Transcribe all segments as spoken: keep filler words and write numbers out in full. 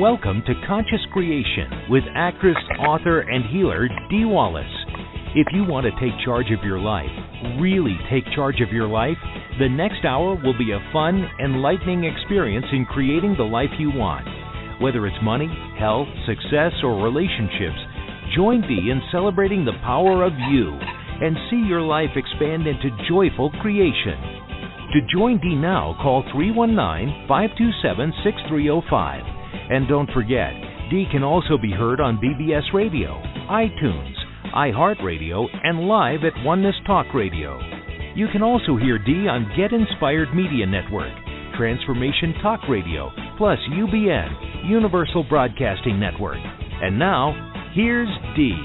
Welcome to Conscious Creation with actress, author, and healer Dee Wallace. If you want to take charge of your life, really take charge of your life, the next hour will be a fun, enlightening experience in creating the life you want. Whether it's money, health, success, or relationships, join Dee in celebrating the power of you and see your life expand into joyful creation. To join Dee now, call three one nine, five two seven, six three zero five. And don't forget, Dee can also be heard on B B S Radio, iTunes, iHeartRadio, and live at Oneness Talk Radio. You can also hear Dee on Get Inspired Media Network, Transformation Talk Radio, plus U B N, Universal Broadcasting Network. And now, here's Dee.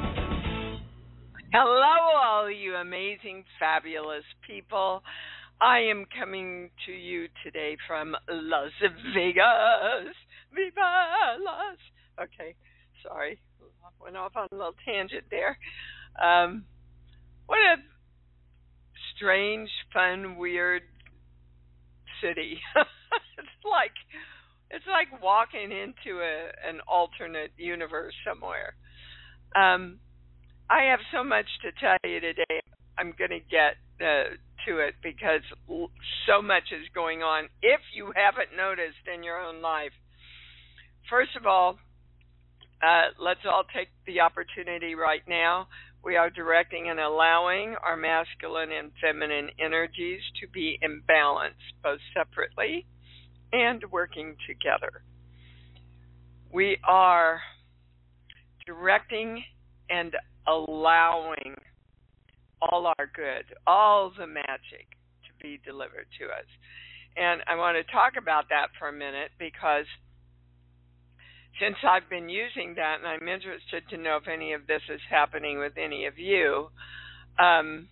Hello, all you amazing, fabulous people. I am coming to you today from Las Vegas. Viva Las. Okay, sorry. I went off on a little tangent there. Um, what a strange, fun, weird city. It's like it's like walking into a, an alternate universe somewhere. Um, I have so much to tell you today. I'm going to get uh, to it because so much is going on. If you haven't noticed in your own life, first of all, uh, let's all take the opportunity right now. We are directing and allowing our masculine and feminine energies to be in balance, both separately and working together. We are directing and allowing all our good, all the magic to be delivered to us. And I want to talk about that for a minute because since I've been using that, and I'm interested to know if any of this is happening with any of you, um,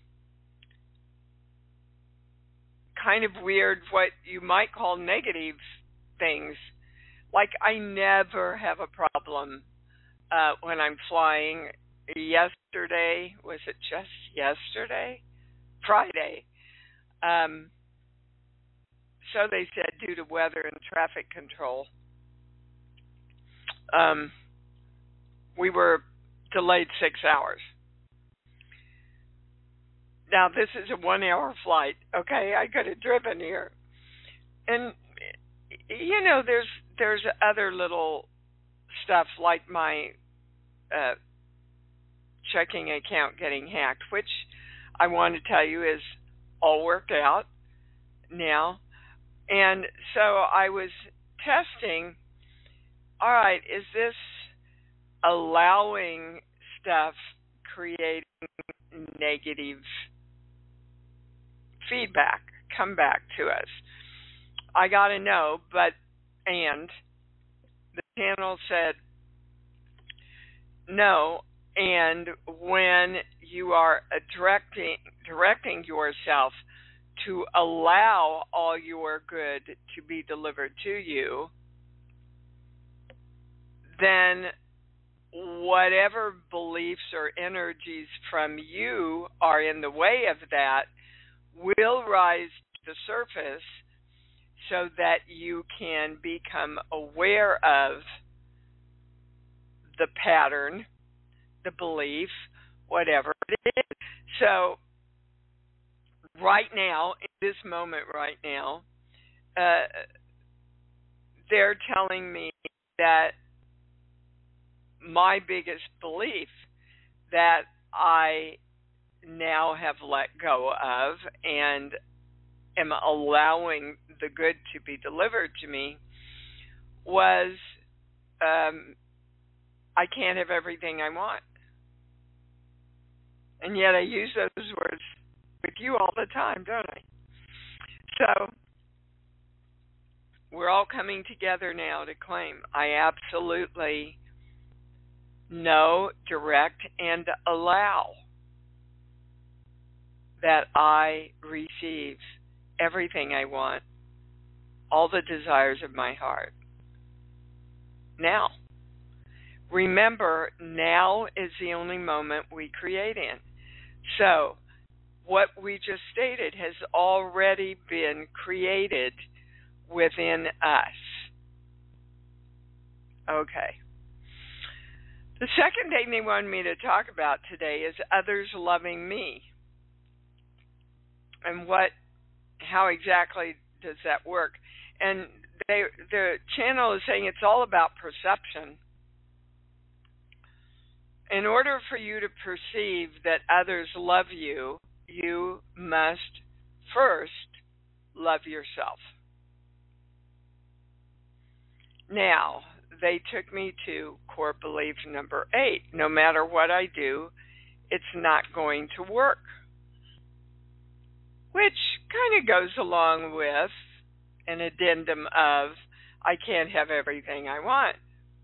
kind of weird, what you might call negative things. Like I never have a problem uh, when I'm flying. Yesterday, was it just yesterday? Friday. Um, so they said due to weather and traffic control, um, we were delayed six hours. Now, this is a one-hour flight, okay? I could have driven here. And, you know, there's there's other little stuff like my uh, checking account getting hacked, which I want to tell you is all worked out now. And so I was testing, all right, is this allowing stuff creating negative feedback come back to us? I got to know, but, and the channel said no. And when you are directing, directing yourself to allow all your good to be delivered to you, then whatever beliefs or energies from you are in the way of that will rise to the surface so that you can become aware of the pattern, the belief, whatever it is. So right now, in this moment right now, uh, they're telling me that my biggest belief that I now have let go of and am allowing the good to be delivered to me was um, I can't have everything I want. And yet I use those words with you all the time, don't I? So we're all coming together now to claim I absolutely know, direct, and allow that I receive everything I want, all the desires of my heart. Now, remember, now is the only moment we create in. So, what we just stated has already been created within us. Okay. The second thing they wanted me to talk about today is others loving me. And what, how exactly does that work? And they, the channel is saying it's all about perception. In order for you to perceive that others love you, you must first love yourself. Now, they took me to core belief number eight. No matter what I do, it's not going to work. Which kind of goes along with an addendum of, I can't have everything I want.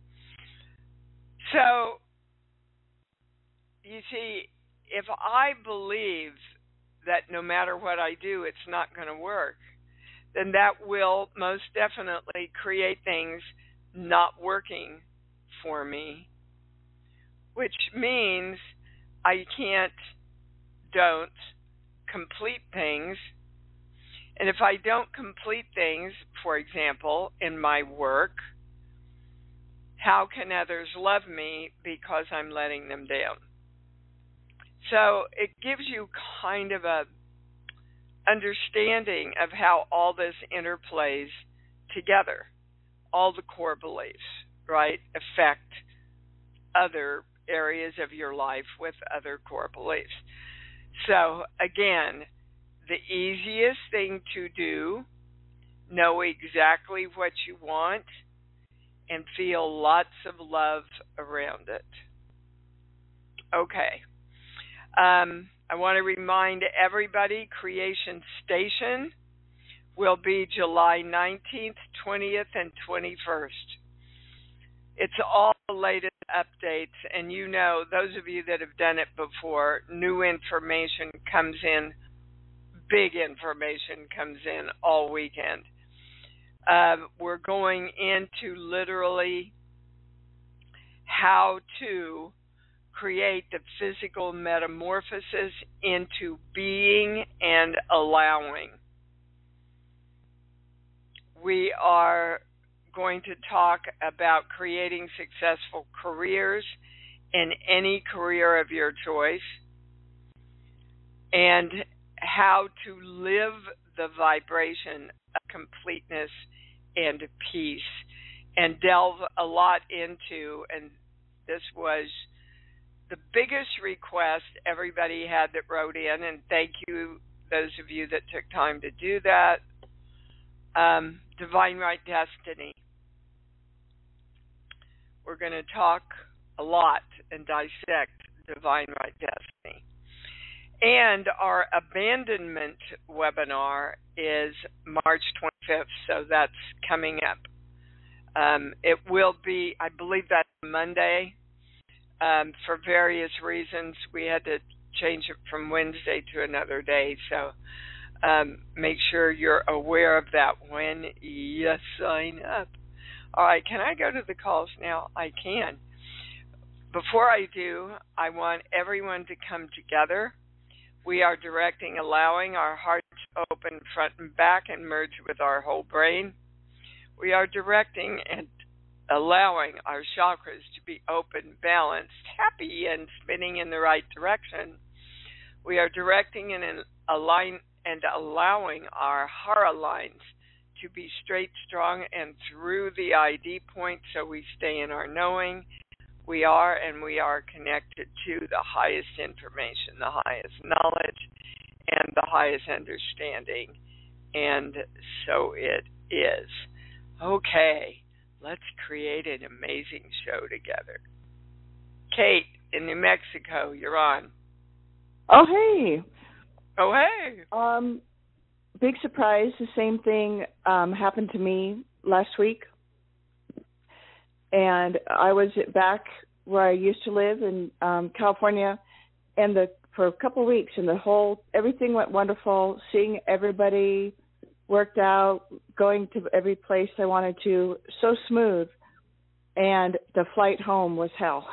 So, you see, if I believe that no matter what I do, it's not going to work, then that will most definitely create things not working for me, which means I can't, don't complete things. And if I don't complete things, for example, in my work, how can others love me because I'm letting them down? So it gives you kind of a understanding of how all this interplays together. All the core beliefs, right, affect other areas of your life with other core beliefs. So again, the easiest thing to do, know exactly what you want and feel lots of love around it. Okay. Um, I want to remind everybody, Creation Station will be July nineteenth, twentieth, and twenty-first. It's all the latest updates, and you know, those of you that have done it before, new information comes in, big information comes in all weekend. Uh, we're going into literally how to create the physical metamorphosis into being and allowing. We are going to talk about creating successful careers in any career of your choice and how to live the vibration of completeness and peace, and delve a lot into, and this was the biggest request everybody had that wrote in, and thank you, those of you that took time to do that. Um, Divine Right Destiny. We're going to talk a lot and dissect Divine Right Destiny. And our abandonment webinar is March twenty-fifth, so that's coming up. Um, it will be, I believe that's Monday. Um, for various reasons, we had to change it from Wednesday to another day, so um, make sure you're aware of that when you sign up. All right, can I go to the calls now? I can. Before I do, I want everyone to come together. We are directing, allowing our hearts open front and back and merge with our whole brain. We are directing and allowing our chakras to be open, balanced, happy, and spinning in the right direction. We are directing and align and allowing our hara lines to be straight, strong, and through the I D point, so we stay in our knowing. We are and we are connected to the highest information, the highest knowledge, and the highest understanding. And so it is. Okay. Let's create an amazing show together. Kate, in New Mexico, you're on. Oh, hey. Oh, hey. Um, big surprise. The same thing um, happened to me last week. And I was back where I used to live in um, California, and the for a couple of weeks, and the whole, everything went wonderful, seeing everybody worked out, going to every place I wanted to, so smooth. And the flight home was hell.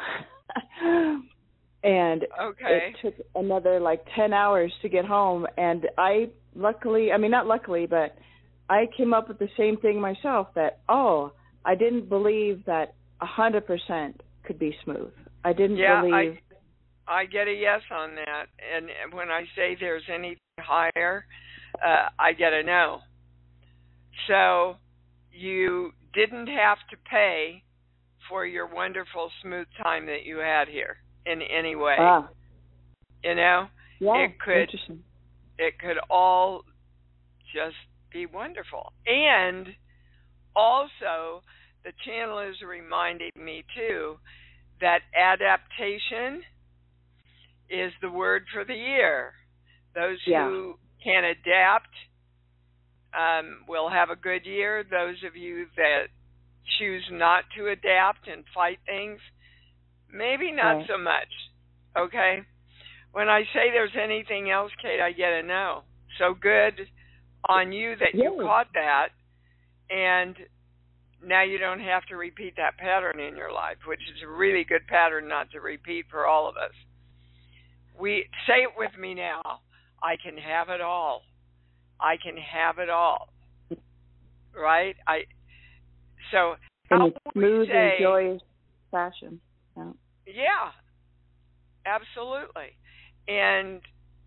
And okay. It took another like ten hours to get home. And I luckily, I mean, not luckily, but I came up with the same thing myself, that, oh, I didn't believe that a hundred percent could be smooth. I didn't yeah, believe. I, I get a yes on that. And when I say there's anything higher, uh, I get a no. So you didn't have to pay for your wonderful smooth time that you had here in any way. Ah. You know? Yeah, it could interesting. It could all just be wonderful. And also, the channel is reminding me, too, that adaptation is the word for the year. Those yeah. who can adapt um, will have a good year. Those of you that choose not to adapt and fight things, maybe not right. so much. Okay? When I say there's anything else, Kate, I get a no. So good on you that yeah. you caught that, and now you don't have to repeat that pattern in your life, which is a really good pattern not to repeat for all of us. We say it with me now. I can have it all. I can have it all. Right? I. So in how a smooth say, and joyous fashion. Yeah. Yeah, absolutely. And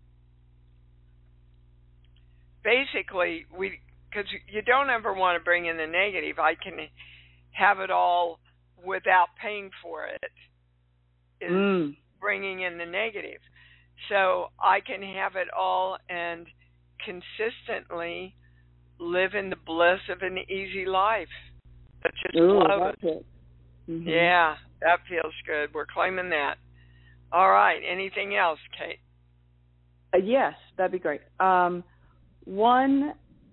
basically, we because you don't ever want to bring in the negative. I can have it all without paying for it is mm. bringing in the negative. So I can have it all and consistently live in the bliss of an easy life. That just Ooh, flows. that's it. Mm-hmm. Yeah, that feels good. We're claiming that. All right. Anything else, Kate? Uh, yes, that'd be great. Um, one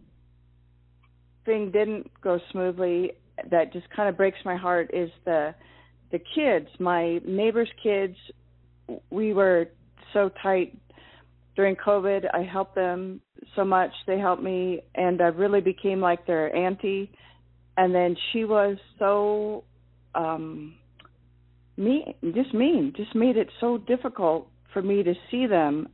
thing didn't go smoothly that just kind of breaks my heart is the the kids. My neighbor's kids, we were so tight during COVID. I helped them so much. They helped me, and I really became like their auntie. And then she was so um, mean, just mean, just made it so difficult for me to see them.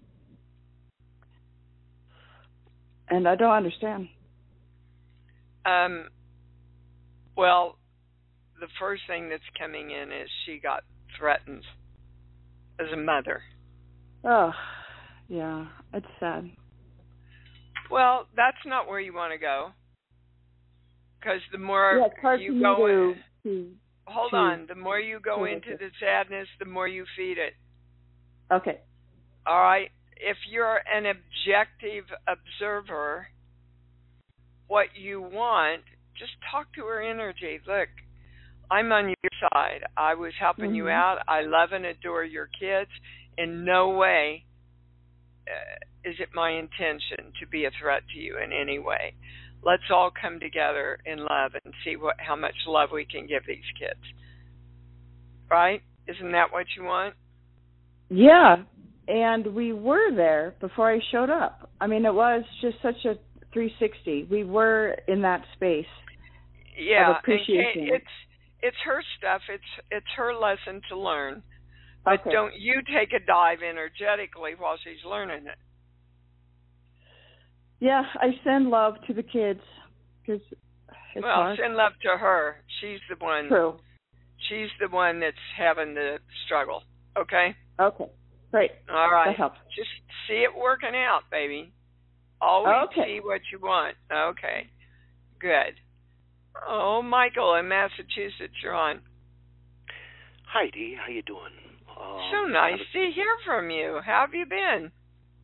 And I don't understand. Um, well, the first thing that's coming in is she got threatened as a mother. Oh, yeah, it's sad. Well, that's not where you want to go. Because the more yeah, it's hard you for go me in, to, to, hold to, on, the more you go to, into the sadness, the more you feed it. Okay. All right? If you're an objective observer, what you want, just talk to her energy. Look, I'm on your side. I was helping mm-hmm. you out. I love and adore your kids. In no way uh, is it my intention to be a threat to you in any way. Let's all come together in love and see what how much love we can give these kids. Right? Isn't that what you want? Yeah, and we were there before I showed up. I mean, it was just such a three sixty. We were in that space yeah, of appreciation. And it's it's her stuff. It's it's her lesson to learn. But okay. don't you take a dive energetically while she's learning it. Yeah, I send love to the kids because it's well, hard. send love to her. She's the one. True. She's the one that's having the struggle. Okay. Okay. Great. All right. That helps. Just see it working out, baby. Always okay. see what you want. Okay. Good. Oh, Michael in Massachusetts, you're on. Hi, Dee. How you doing? Um, so nice to hear from you. How have you been?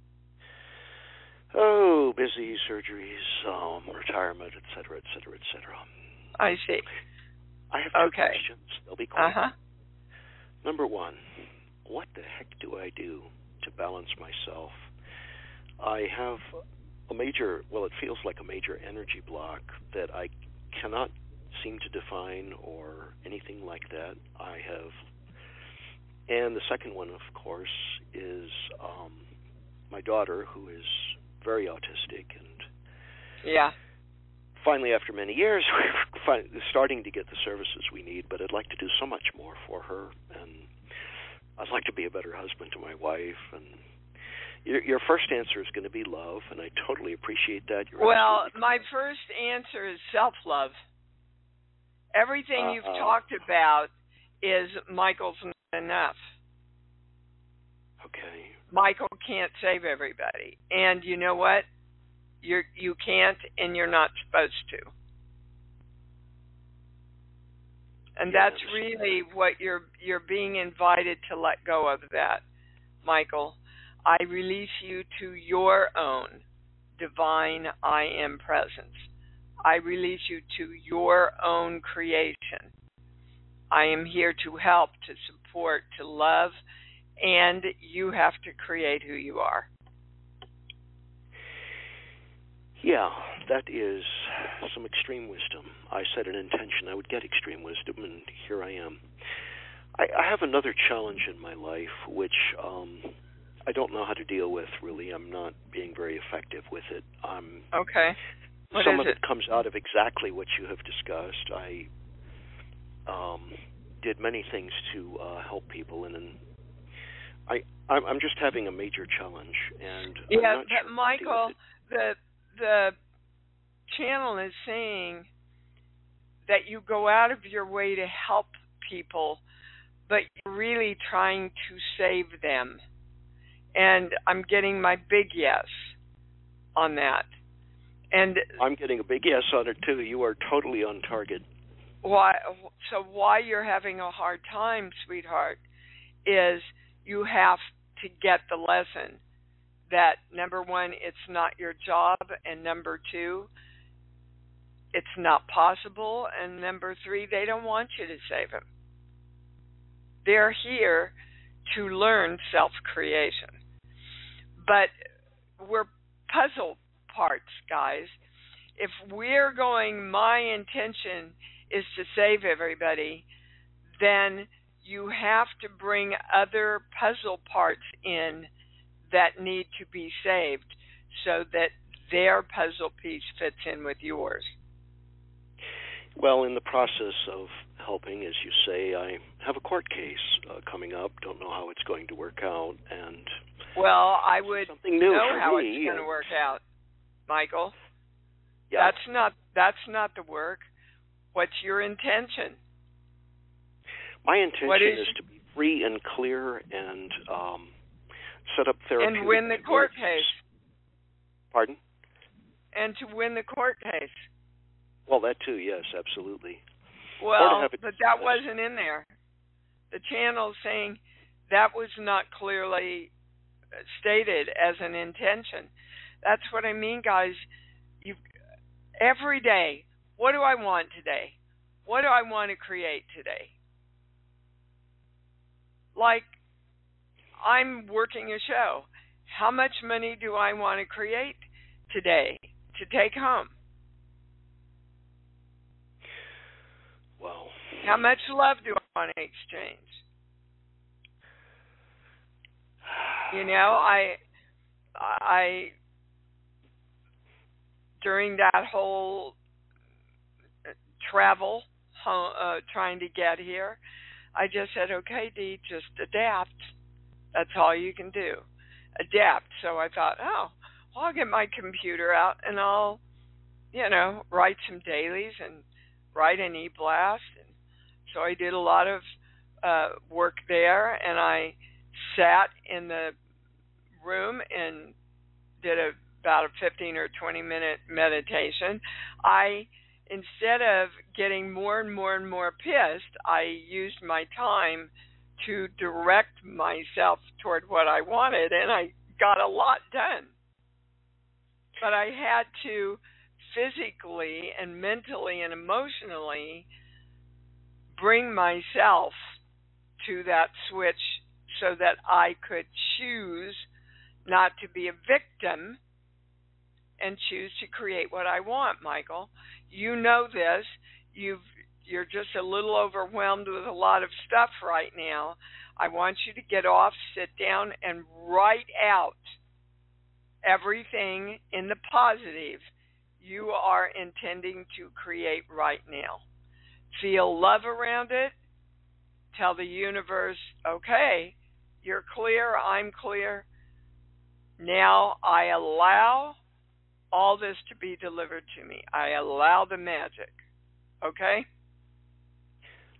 Oh, busy, surgeries, um, retirement, et cetera, et cetera, et cetera. I see. I have two okay. questions. They'll be quick. Uh-huh. Number one, what the heck do I do to balance myself? I have a major, well, it feels like a major energy block that I cannot seem to define or anything like that. I have, and the second one, of course, is um, my daughter, who is very autistic, and yeah, finally, after many years, we're starting to get the services we need, but I'd like to do so much more for her, and I'd like to be a better husband to my wife, and your, your first answer is going to be love, and I totally appreciate that. You're well, my first answer is self-love. Everything uh, you've uh, talked about is Michael's not enough. Okay. Michael can't save everybody. And you know what? You're, you can't, and you're not supposed to. And Yeah, that's really what you're you're being invited to let go of that, Michael. I release you to your own divine I am presence. I release you to your own creation. I am here to help, to support, to love, and you have to create who you are. Yeah, that is some extreme wisdom. I set an intention I would get extreme wisdom, and here I am. I, I have another challenge in my life, which um, I don't know how to deal with, really. I'm not being very effective with it. Um, okay. What some is of it, it comes out of exactly what you have discussed. I um, did many things to uh, help people, and, and I, I'm, I'm just having a major challenge. And yeah, I'm not but sure Michael, the the channel is saying that you go out of your way to help people, but you're really trying to save them. And I'm getting my big yes on that. And I'm getting a big yes on it too. You are totally on target. Why? So why you're having a hard time, sweetheart, is you have to get the lesson that, number one, it's not your job, and number two, it's not possible, and number three, they don't want you to save them. They're here to learn self-creation. But we're puzzle parts, guys. If we're going, my intention is to save everybody, then you have to bring other puzzle parts in that need to be saved so that their puzzle piece fits in with yours. Well, in the process of helping, as you say, I have a court case uh, coming up. Don't know how it's going to work out, and well, I would something new know for how me. it's going to work out, Michael. Yeah. That's not that's not the work. What's your intention? My intention what is, is to be free and clear and um, set up therapeutic and win the court case. Pardon? And to win the court case. Well, that too, yes, absolutely. Well, but that wasn't in there. The channel's saying that was not clearly stated as an intention. That's what I mean, guys. You every day, what do I want today? What do I want to create today? Like, I'm working a show. How much money do I want to create today to take home? Well, how much love do I want to exchange? You know, I, I, during that whole travel, uh, trying to get here, I just said, okay, Dee, just adapt. That's all you can do. Adapt. So I thought, oh, well, I'll get my computer out and I'll, you know, write some dailies and write an e-blast. And so I did a lot of uh, work there, and I sat in the room and did a, about a fifteen or twenty minute meditation. I, instead of getting more and more and more pissed, I used my time to direct myself toward what I wanted, and I got a lot done. But I had to physically and mentally and emotionally bring myself to that switch so that I could choose not to be a victim and choose to create what I want, Michael. You know this. You've, you're just a little overwhelmed with a lot of stuff right now. I want you to get off, sit down, and write out everything in the positive you are intending to create right now. Feel love around it. Tell the universe, okay, you're clear, I'm clear. Now I allow all this to be delivered to me. I allow the magic. Okay?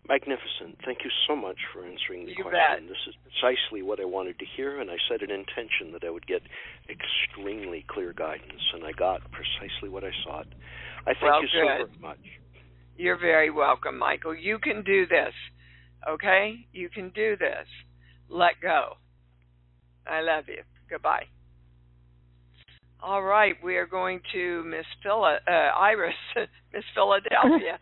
Magnificent. Thank you so much for answering the You question. bet. This is precisely what I wanted to hear, and I set an intention that I would get extremely clear guidance, and I got precisely what I sought. I thank Well, you good. so very much. You're very welcome, Michael. You can do this, okay? You can do this. Let go. I love you. Goodbye. All right, we are going to Miss Phila, uh, Iris, Miss Philadelphia.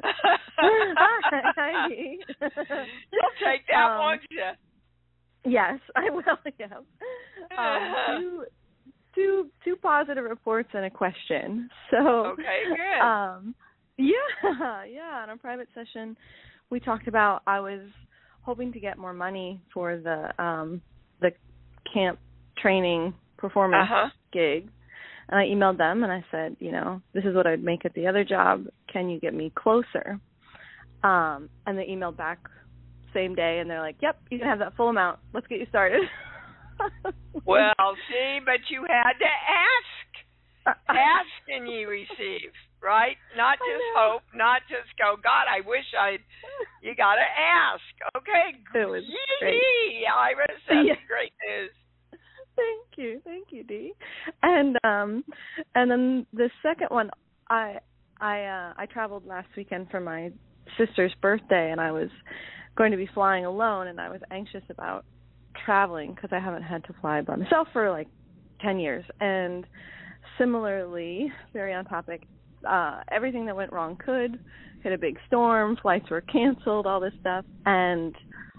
Hi. You'll take that, um, won't you? Yes, I will. Yeah. Um, two, two, two positive reports and a question. So, okay, good. Um, yeah, yeah. In a private session, we talked about I was hoping to get more money for the um, the camp training performance uh-huh. gig. And I emailed them and I said, you know, this is what I'd make at the other job. Can you get me closer? Um, and they emailed back same day and they're like, yep, you can have that full amount. Let's get you started. Well, see, but you had to ask. Ask and ye receive, right? Not just hope, not just go, God, I wish I'd, you got to ask. Okay, it was great. Yee, Iris, that's yeah. great news. Thank you, thank you, Dee. And um, and then the second one, I I uh, I traveled last weekend for my sister's birthday, and I was going to be flying alone, and I was anxious about traveling because I haven't had to fly by myself for like ten years. And similarly, very on topic, uh, everything that went wrong could hit a big storm, flights were canceled, all this stuff, and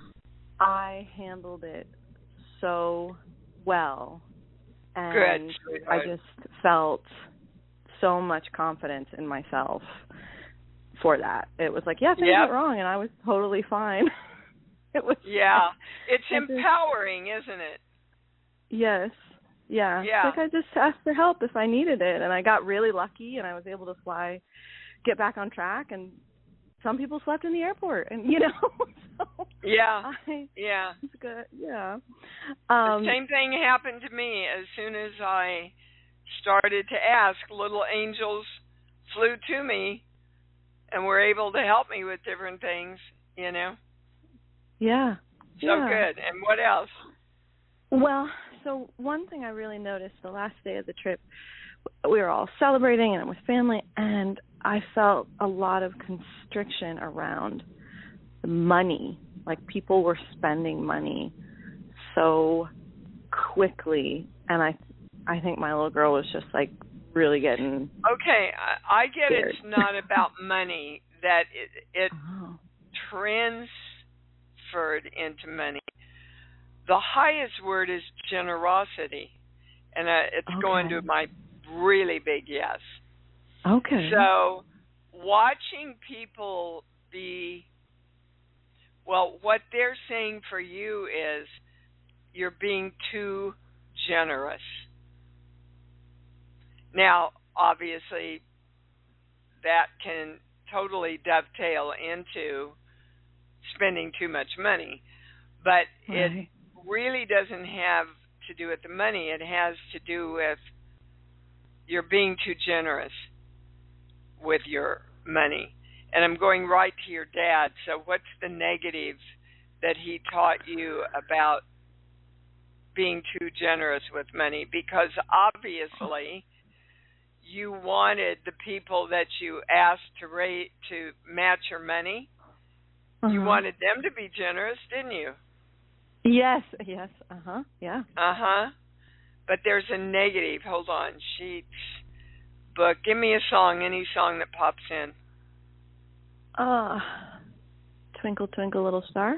I handled it so well, and Good. I just felt so much confidence in myself for that. It was like, yeah, things yep. went wrong, and I was totally fine. It was yeah, it's I empowering, just, isn't it? Yes, yeah. Yeah. It's like I just asked for help if I needed it, and I got really lucky, and I was able to fly, get back on track, and some people slept in the airport, and you know. so yeah, I, yeah. It's good. Yeah. the Um, same thing happened to me. As soon as I started to ask, little angels flew to me and were able to help me with different things, you know. Yeah. So yeah. good. And what else? Well, so one thing I really noticed the last day of the trip, we were all celebrating and with family, and I felt a lot of constriction around the money. Like people were spending money so quickly, and I, I think my little girl was just like really getting. Okay, I, I get scared. It's not about money. That it, it oh. transferred into money. The highest word is generosity, and uh, it's okay. going to my really big yes. Okay. So watching people be, well, what they're saying for you is you're being too generous. Now, obviously, that can totally dovetail into spending too much money, but right. it really doesn't have to do with the money. It has to do with you're being too generous with your money. And I'm going right to your dad. So what's the negative that he taught you about being too generous with money? Because obviously you wanted the people that you asked to rate to match your money. Uh-huh. You wanted them to be generous, didn't you? Yes, yes, uh-huh, yeah. Uh-huh. But there's a negative. Hold on. Sheets, book. Give me a song, any song that pops in. Uh, Twinkle, Twinkle, Little Star.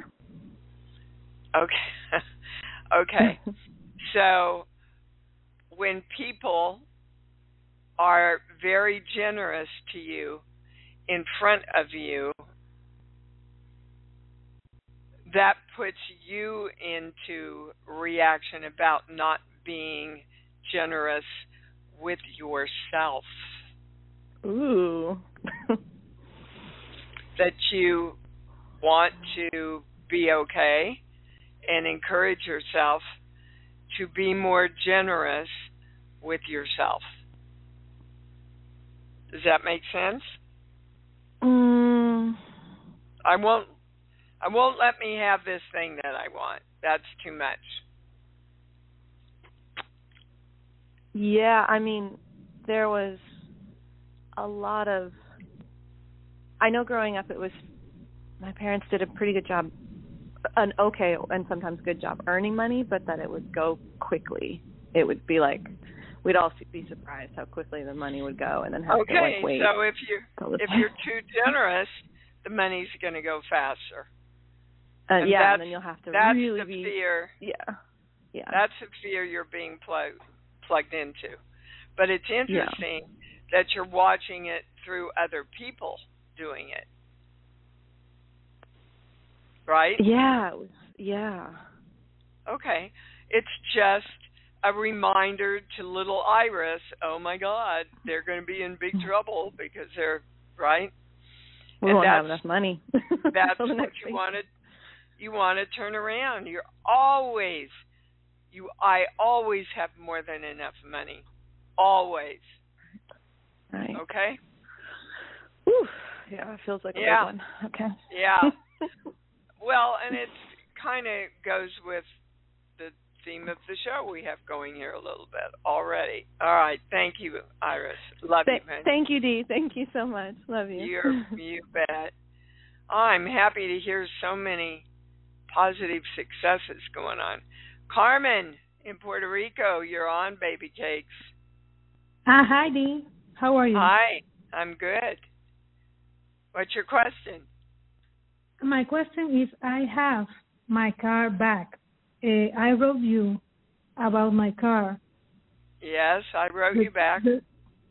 Okay. Okay. So when people are very generous to you in front of you, that puts you into reaction about not being generous with yourself. Ooh. That you want to be okay and encourage yourself to be more generous with yourself. Does that make sense? Mm. I won't I won't let me have this thing that I want. That's too much. Yeah, I mean, there was a lot of, I know growing up it was, my parents did a pretty good job, an okay and sometimes good job earning money, but that it would go quickly. It would be like, we'd all be surprised how quickly the money would go and then have okay, to like wait. Okay, so if, you, if you're too generous, the money's going to go faster. Uh, and yeah, and then you'll have to that's really the be... fear. Yeah, yeah. That's the fear you're being plug, plugged into. But it's interesting yeah. that you're watching it through other people doing it. Right? Yeah, it was, yeah. Okay. It's just a reminder to little Iris, oh my God, they're going to be in big trouble because they're, right? We and won't have enough money. That's what you wanted. You want to turn around. You're always, you. I always have more than enough money. Always. Right. Okay? Whew. Yeah, it feels like a yeah. big one. Okay. Yeah. Well, and it kind of goes with the theme of the show we have going here a little bit already. All right. Thank you, Iris. Love Th- you, man. Thank you, Dee. Thank you so much. Love you. You're, you bet. I'm happy to hear so many positive successes going on. Carmen in Puerto Rico, you're on, baby cakes. Uh, hi, Dee. How are you? Hi, I'm good. What's your question? My question is, I have my car back. Uh, I wrote you about my car. Yes, I wrote the, you back. The,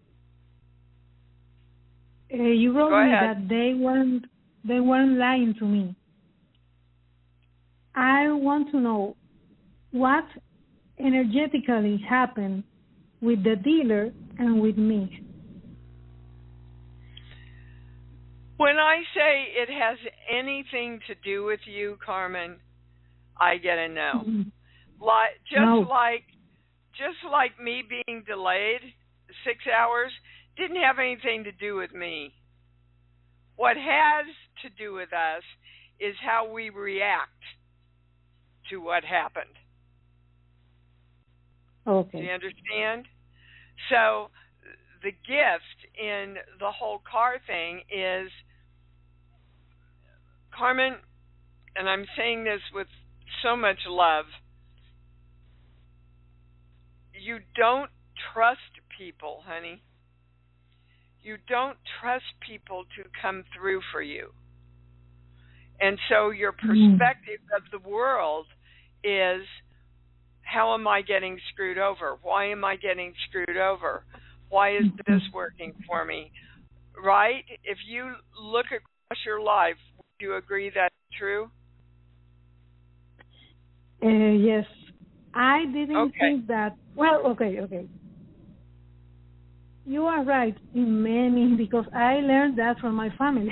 uh, you wrote Go me ahead. that they weren't they weren't lying to me. I want to know what energetically happened with the dealer and with me. When I say it has anything to do with you, Carmen, I get a no. Mm-hmm. Like just no. like just like me being delayed six hours didn't have anything to do with me. What has to do with us is how we react to what happened. Okay. Do you understand? So the gift in the whole car thing is, Carmen, and I'm saying this with so much love, you don't trust people, honey. You don't trust people to come through for you. And so your perspective mm. of the world is, how am I getting screwed over? Why am I getting screwed over? Why is this working for me? Right? If you look across your life, would you agree that's true? Uh, yes. I didn't okay. think that. Well, okay, okay. You are right in many, because I learned that from my family.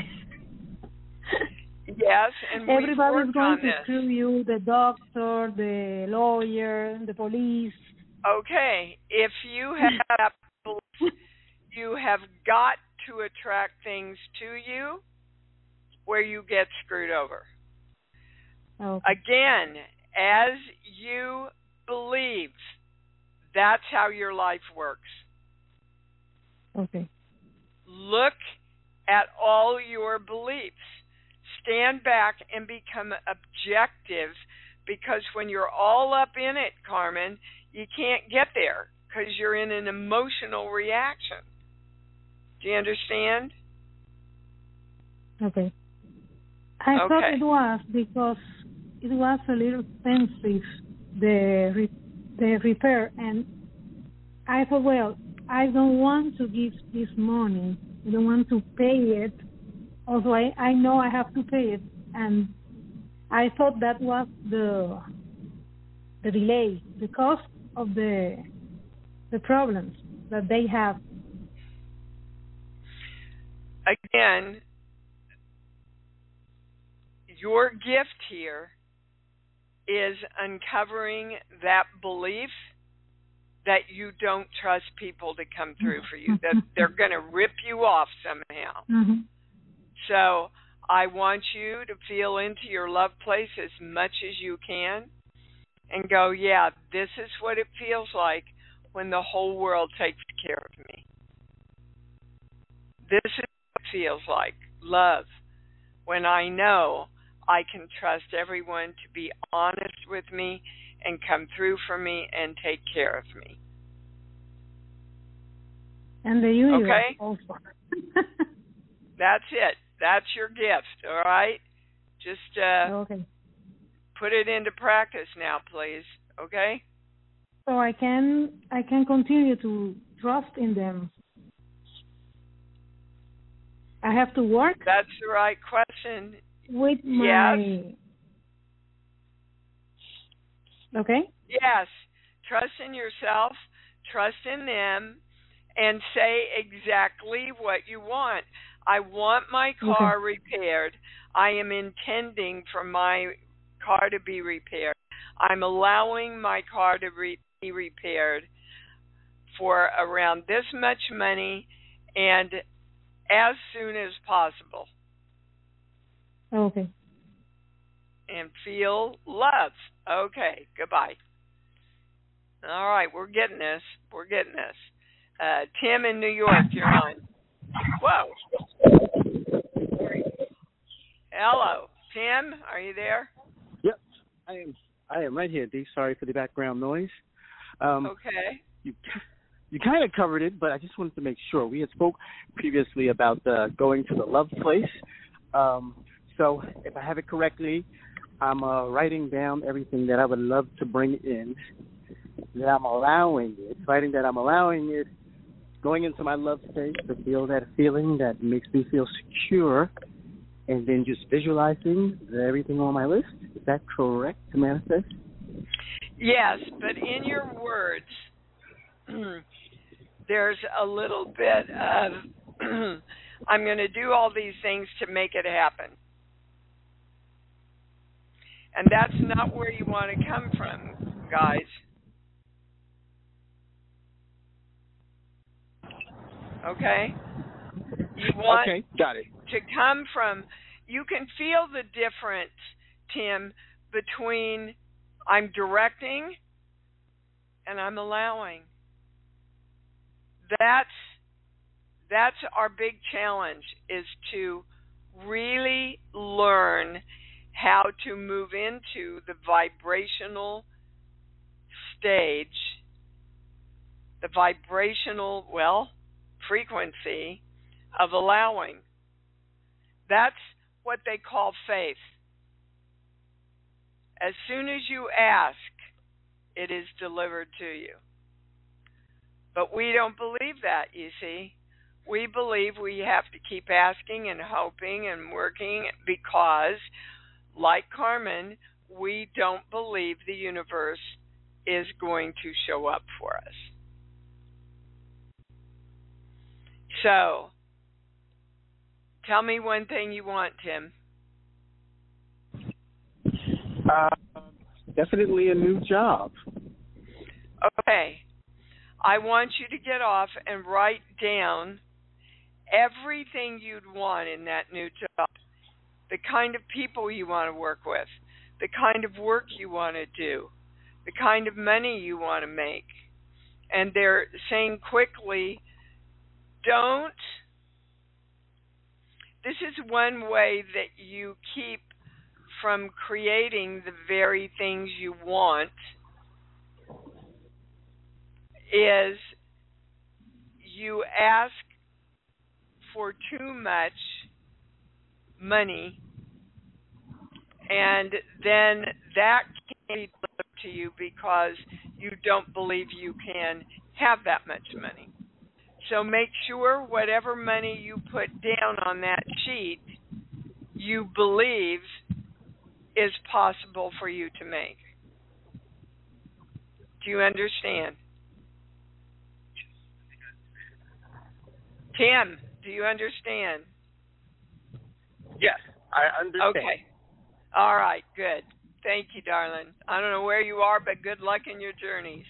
Yes, and we've everybody's worked going on to this. screw you, the doctor, the lawyer, the police. Okay, if you have you have got to attract things to you where you get screwed over. Okay. Again, as you believe, that's how your life works. Okay. Look at all your beliefs. Stand back and become objective, because when you're all up in it, Carmen, you can't get there because you're in an emotional reaction. Do you understand? Okay. I okay. thought it was because it was a little expensive, the re- the repair, and I thought, well, I don't want to give this money. I don't want to pay it. Also, I, I know I have to pay it, and I thought that was the the delay, the cost of the the problems that they have. Again, your gift here is uncovering that belief that you don't trust people to come through for you, that they're going to rip you off somehow. Mm-hmm. So I want you to feel into your love place as much as you can and go, yeah, this is what it feels like when the whole world takes care of me. This is what it feels like, love, when I know I can trust everyone to be honest with me and come through for me and take care of me. And the universe okay? also. That's it. That's your gift, all right? Just uh, okay. put it into practice now, please, okay? So I can I can continue to trust in them. I have to work? That's the right question. With my... Yes. Okay? Yes. Trust in yourself, trust in them, and say exactly what you want. I want my car okay. repaired. I am intending for my car to be repaired. I'm allowing my car to re- be repaired for around this much money and as soon as possible. Okay. And feel love. Okay, goodbye. All right, we're getting this. We're getting this. Uh, Tim in New York, you're on. Whoa. Hello. Tim, are you there? Yep, I am. I am right here, Dee. Sorry for the background noise. Um, okay. You you kind of covered it, but I just wanted to make sure. We had spoke previously about uh, going to the love place. Um, so if I have it correctly, I'm uh, writing down everything that I would love to bring in, that I'm allowing it, writing that I'm allowing it, going into my love space to feel that feeling that makes me feel secure, and then just visualizing everything on my list. Is that correct to manifest? Yes, but in your words, there's a little bit of, I'm going to do all these things to make it happen. And that's not where you want to come from, guys. Okay? You want okay, got it. to come from, you can feel the difference, Tim, between I'm directing and I'm allowing. That's that's our big challenge, is to really learn how to move into the vibrational stage, the vibrational, well, frequency of allowing. That's what they call faith. As soon as you ask, it is delivered to you. But we don't believe that, you see. We believe we have to keep asking and hoping and working because, like Carmen, we don't believe the universe is going to show up for us. So, tell me one thing you want, Tim. Uh, definitely a new job. Okay. I want you to get off and write down everything you'd want in that new job. The kind of people you want to work with, the kind of work you want to do, the kind of money you want to make. And they're saying quickly, don't. This is one way that you keep from creating the very things you want, is you ask for too much money, and then that can't be delivered to you because you don't believe you can have that much money. So make sure whatever money you put down on that sheet, you believe is possible for you to make. Do you understand? Tim, do you understand? Yes, I understand. Okay. All right, good. Thank you, darling. I don't know where you are, but good luck in your journeys.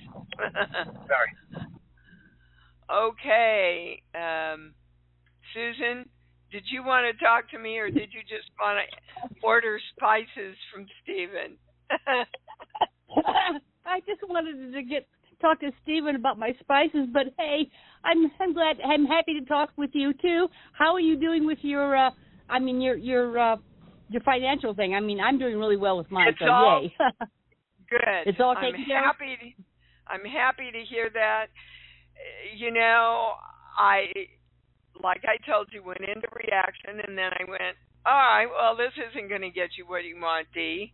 Sorry. Okay. Um, Susan, Did you want to talk to me, or did you just want to order spices from Stephen? I just wanted to get talk to Stephen about my spices, but hey, I'm I'm glad I'm happy to talk with you too. How are you doing with your? Uh, I mean, your your uh, your financial thing. I mean, I'm doing really well with mine. It's so all yay! good. It's all I'm taken care of. happy. To, I'm happy to hear that. You know, I like I told you, went into reaction, and then I went, all right, well, this isn't going to get you what you want, Dee.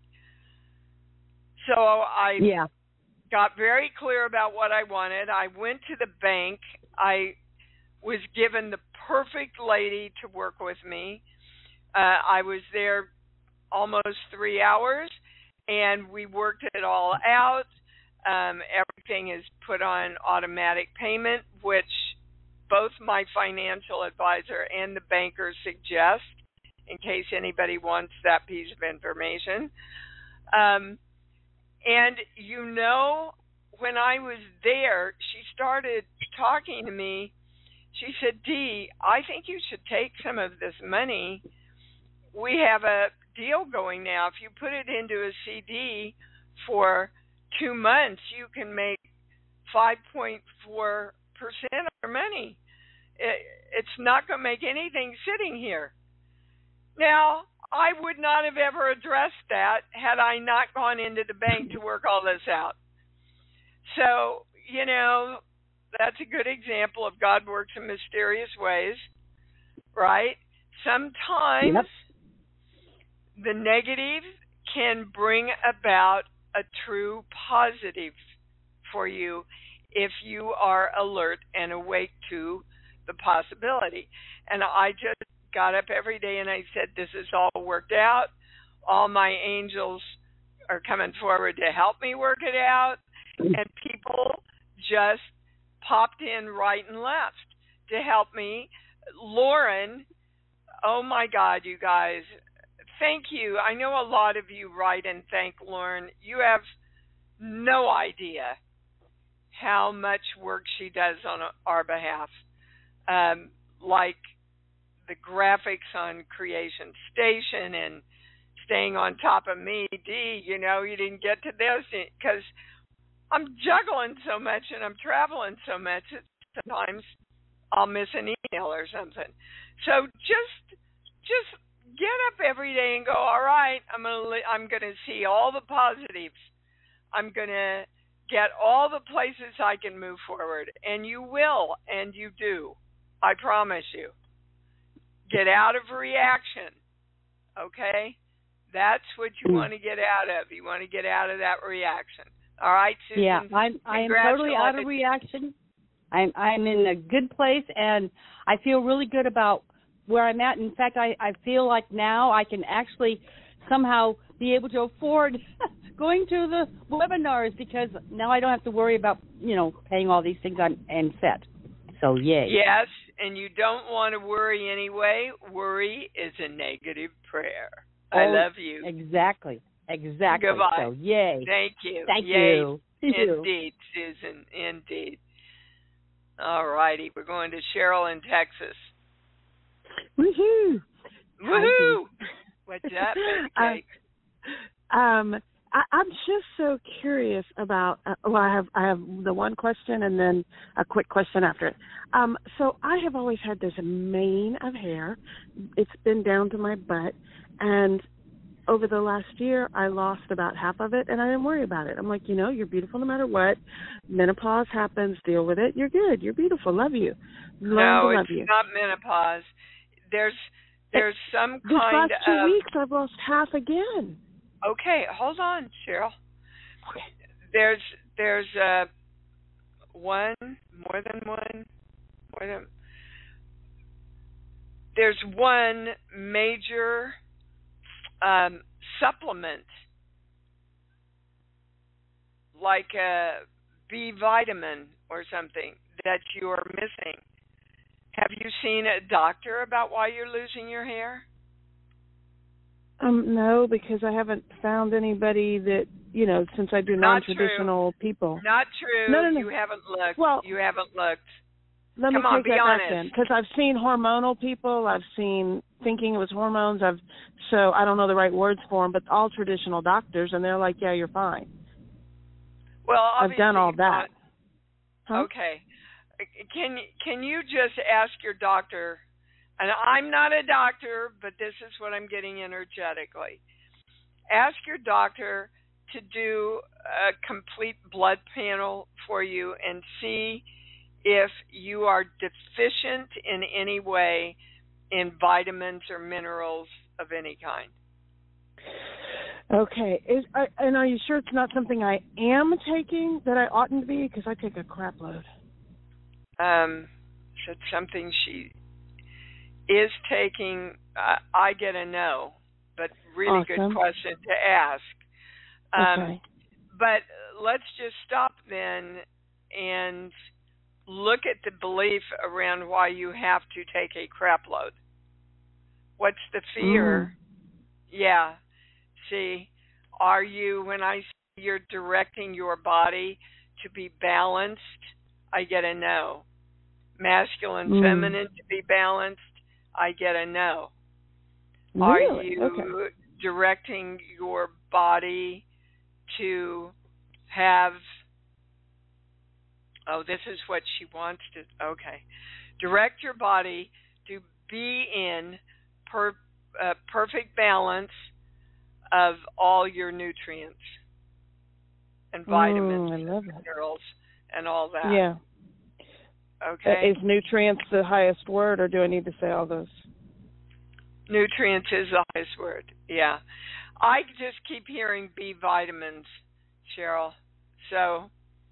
So I yeah. got very clear about what I wanted. I went to the bank. I was given the perfect lady to work with me. Uh, I was there almost three hours, and we worked it all out. Um, everything is put on automatic payment, which both my financial advisor and the banker suggest, in case anybody wants that piece of information. Um, and, you know, when I was there, she started talking to me. She said, Dee, I think you should take some of this money. We have a deal going now. If you put it into a C D for two months, you can make five point four percent of your money. It, it's not going to make anything sitting here. Now, I would not have ever addressed that had I not gone into the bank to work all this out. So, you know, that's a good example of God works in mysterious ways, right? Sometimes yep. the negative can bring about a true positive for you if you are alert and awake to the possibility. And I just got up every day and I said, this is all worked out. All my angels are coming forward to help me work it out. And people just popped in right and left to help me. Lauren, oh my God, you guys, thank you. I know a lot of you write and thank Lauren. You have no idea how much work she does on our behalf. Um, like the graphics on Creation Station and staying on top of me. Dee, you know, you didn't get to this because I'm juggling so much and I'm traveling so much that sometimes I'll miss an email or something. So just just get up every day and go, all right, I'm gonna I'm gonna see all the positives. I'm gonna get all the places I can move forward, and you will, and you do. I promise you. Get out of reaction, okay? That's what you want to get out of. You want to get out of that reaction. All right, Susan? Yeah, I'm I am totally out of reaction. I'm I'm in a good place, and I feel really good about where I'm at. In fact, I, I feel like now I can actually somehow be able to afford going to the webinars because now I don't have to worry about, you know, paying all these things on and set. So, yay. Yes, and you don't want to worry anyway. Worry is a negative prayer. Oh, I love you. Exactly. Exactly. Goodbye. So, yay. Thank you. Thank yay. you. Indeed, Susan. Indeed. All righty. We're going to Cheryl in Texas. Woohoo! Woohoo! What's up, baby? Uh, um, I, I'm just so curious about. Uh, well, I have I have the one question and then a quick question after it. Um, so I have always had this mane of hair. It's been down to my butt, and over the last year, I lost about half of it, and I didn't worry about it. I'm like, you know, you're beautiful no matter what. Menopause happens. Deal with it. You're good. You're beautiful. Love you. Learn no, to love it's you. not menopause. There's there's some this kind last two of weeks I've lost half again. Okay, hold on, Cheryl. There's there's uh one more than one more than there's one major um, supplement like a B vitamin or something that you're missing. Have you seen a doctor about why you're losing your hair? Um, no, because I haven't found anybody that, you know, since I do Not non-traditional true. people. Not true. No, no, no. You haven't looked. Well, you haven't looked. let Come me on, take be that honest. back then, because I've seen hormonal people. I've seen thinking it was hormones. I've so I don't know the right words for them, but all traditional doctors, and they're like, yeah, you're fine. Well, I've done all that. Huh? Okay. Can can you just ask your doctor? And I'm not a doctor, but this is what I'm getting energetically. Ask your doctor to do a complete blood panel for you and see if you are deficient in any way in vitamins or minerals of any kind. Okay. Is uh, and are you sure it's not something I am taking that I oughtn't to be? Because I take a crap load. Um, so it's something she is taking. Uh, I get a no, but really awesome. Good question to ask. Um, okay. But let's just stop then and look at the belief around why you have to take a crap load. What's the fear? Mm. Yeah. See, are you, when I say you're directing your body to be balanced, I get a no. Masculine, mm. feminine to be balanced, I get a no. Really? Are you okay. directing your body to have, oh, this is what she wants to, okay. Direct your body to be in per, uh, perfect balance of all your nutrients and vitamins mm, I love and that. minerals and all that. Yeah. Okay. Is nutrients the highest word, or do I need to say all those? Nutrients is the highest word, yeah. I just keep hearing B vitamins, Cheryl. So,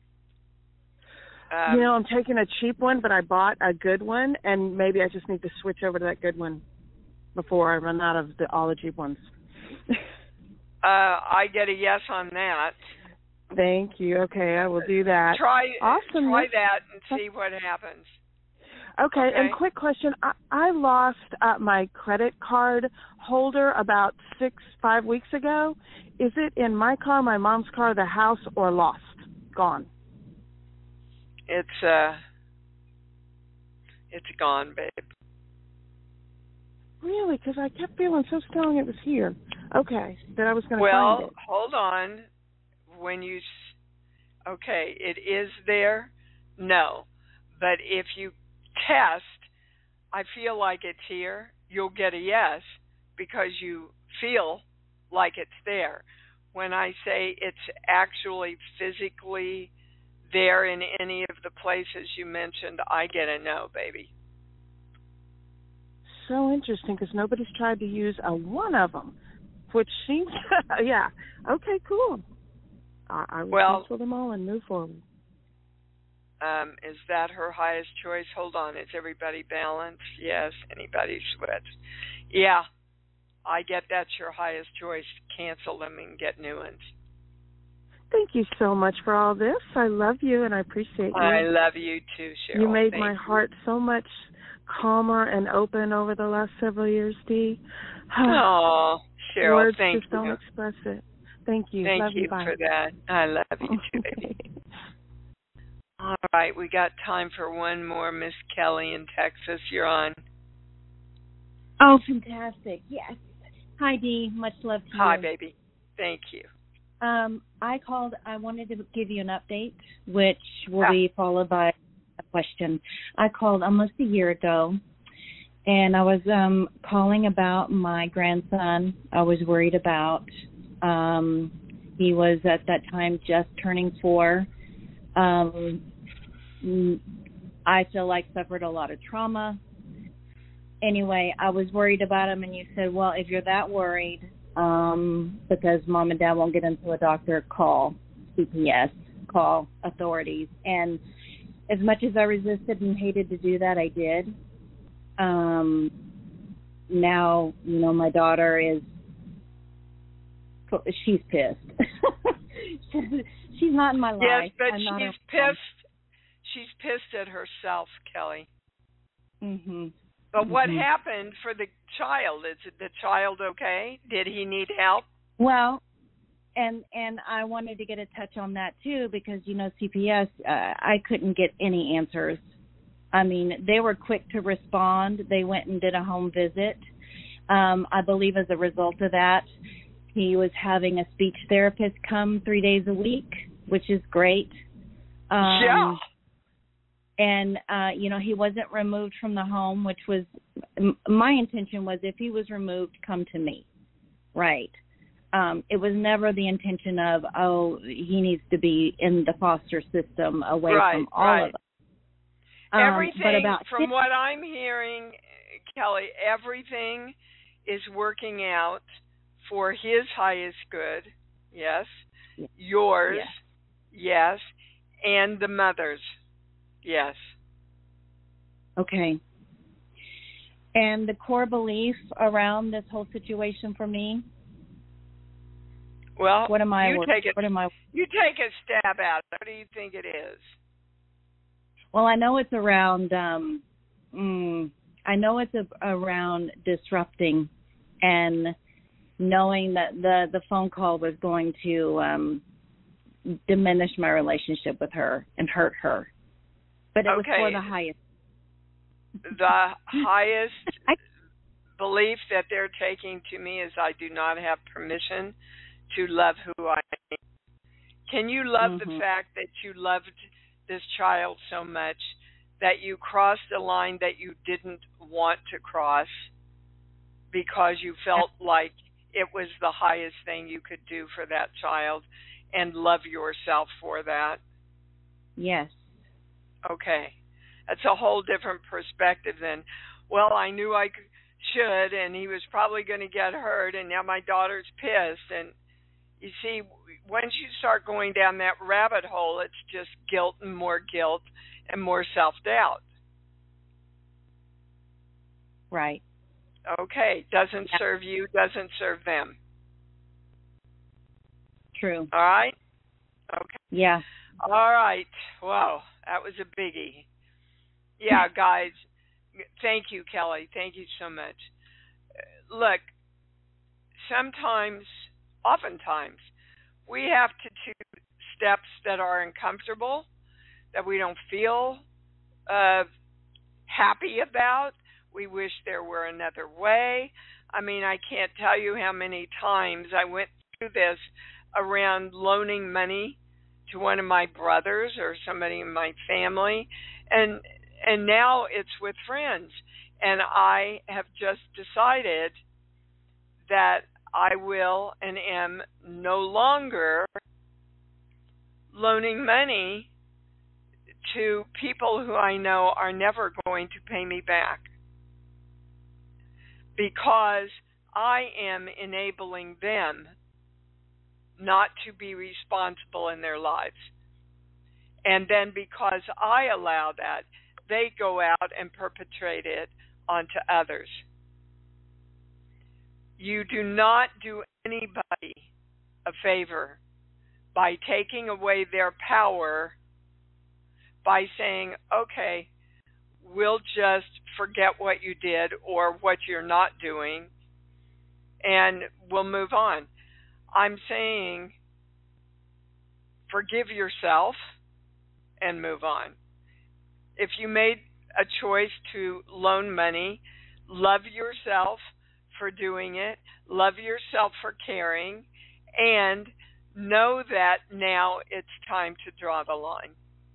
um, you know, I'm taking a cheap one, but I bought a good one, and maybe I just need to switch over to that good one before I run out of the all the cheap ones. uh, I get a yes on that. Thank you. Okay, I will do that. Try, awesome. try that and see what happens. Okay, okay. And quick question. I, I lost uh, my credit card holder about six, five weeks ago. Is it in my car, my mom's car, the house, or lost? Gone? It's, uh, it's gone, babe. Really? Because I kept feeling so strong it was here. Okay, that I was going to well, find it. Well, hold on. When you, okay, it is there? No. But if you test, I feel like it's here, you'll get a yes because you feel like it's there. When I say it's actually physically there in any of the places you mentioned, I get a no, baby. So interesting, because nobody's tried to use a one of them, which seems, yeah, okay, cool. I, I will well, cancel them all and move forward. Um, is that her highest choice? Hold on. Is everybody balanced? Yes. Anybody switch? Yeah. I get that's your highest choice. Cancel them and get new ones. Thank you so much for all this. I love you and I appreciate you. I love you too, Cheryl. You made Thank my you. heart so much calmer and open over the last several years, Dee. Oh, Cheryl, Words thank just you. don't express it. Thank you. Thank love you, you bye. for that. I love you too, baby. All right, we got time for one more. Miss Kelly in Texas, you're on. Oh, fantastic. Yes. Hi, Dee. Much love to Hi, you. Hi, baby. Thank you. Um, I called, I wanted to give you an update, which will ah. be followed by a question. I called almost a year ago, and I was um, calling about my grandson. I was worried about. Um, he was at that time just turning four. Um, I feel like suffered a lot of trauma. Anyway, I was worried about him, and you said, well, if you're that worried, um, because mom and dad won't get into a doctor, call C P S, call authorities. And as much as I resisted and hated to do that, I did. Um, now, you know, my daughter is, she's pissed. She's not in my life. Yes, but I'm not she's pissed. She's pissed at herself, Kelly. Mm-hmm. But mm-hmm. what happened for the child? Is the child okay? Did he need help? Well, and and I wanted to get a touch on that too, because you know C P S, uh, I couldn't get any answers. I mean, they were quick to respond. They went and did a home visit. Um, I believe as a result of that, he was having a speech therapist come three days a week, which is great. Um, yeah. And, uh, you know, he wasn't removed from the home, which was, m- my intention was if he was removed, come to me, right? Um, it was never the intention of, oh, he needs to be in the foster system away right, from all right. of us. Um, everything, but about from what I'm hearing, Kelly, everything is working out for his highest good, yes, yes. yours, yes. yes, and the mother's, yes. Okay. And the core belief around this whole situation for me? Well, what am I? You take it, what am I? You take a stab at it. What do you think it is? Well, I know it's around. Um, mm, I know it's a, around disrupting, and knowing that the the phone call was going to um, diminish my relationship with her and hurt her. But it okay. was for the highest. The highest belief that they're taking to me is I do not have permission to love who I am. Can you love mm-hmm. the fact that you loved this child so much that you crossed a line that you didn't want to cross because you felt like it was the highest thing you could do for that child and love yourself for that? Yes. Okay. That's a whole different perspective than, well, I knew I should, and he was probably going to get hurt, and now my daughter's pissed. And you see, once you start going down that rabbit hole, it's just guilt and more guilt and more self-doubt. Right. Okay. Doesn't yeah. serve you, doesn't serve them. True. All right? Okay. Yeah. All right. Wow. That was a biggie. Yeah, guys. Thank you, Kelly. Thank you so much. Look, sometimes, oftentimes, we have to choose steps that are uncomfortable, that we don't feel uh, happy about. We wish there were another way. I mean, I can't tell you how many times I went through this around loaning money to one of my brothers or somebody in my family, and and now it's with friends. And I have just decided that I will and am no longer loaning money to people who I know are never going to pay me back, because I am enabling them not to be responsible in their lives. And then because I allow that, they go out and perpetrate it onto others. You do not do anybody a favor by taking away their power by saying, okay, we'll just forget what you did or what you're not doing and we'll move on. I'm saying forgive yourself and move on. If you made a choice to loan money, love yourself for doing it, love yourself for caring, and know that now it's time to draw the line.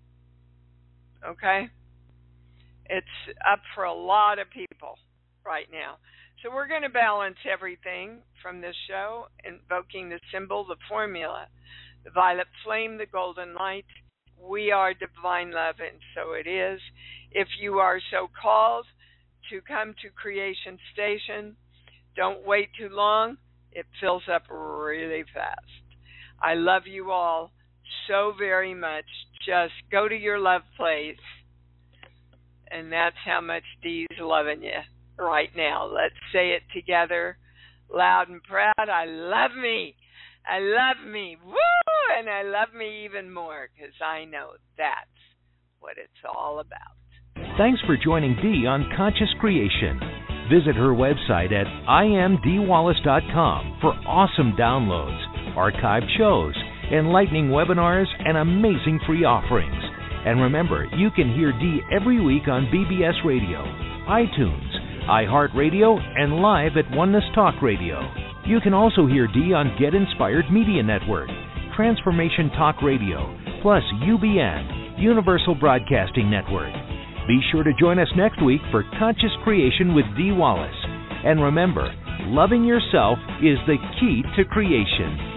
Okay? It's up for a lot of people right now. So we're going to balance everything from this show, invoking the symbol, the formula, the violet flame, the golden light. We are divine love, and so it is. If you are so called to come to Creation Station, don't wait too long. It fills up really fast. I love you all so very much. Just go to your love place, and that's how much Dee's loving you right now. Let's say it together, loud and proud. I love me. I love me. Woo! And I love me even more because I know that's what it's all about. Thanks for joining Dee on Conscious Creation. Visit her website at I am dee wallace dot com for awesome downloads, archived shows, enlightening webinars, and amazing free offerings. And remember, you can hear Dee every week on B B S Radio, iTunes, iHeartRadio, and live at Oneness Talk Radio. You can also hear Dee on Get Inspired Media Network, Transformation Talk Radio, plus U B N, Universal Broadcasting Network. Be sure to join us next week for Conscious Creation with Dee Wallace. And remember, loving yourself is the key to creation.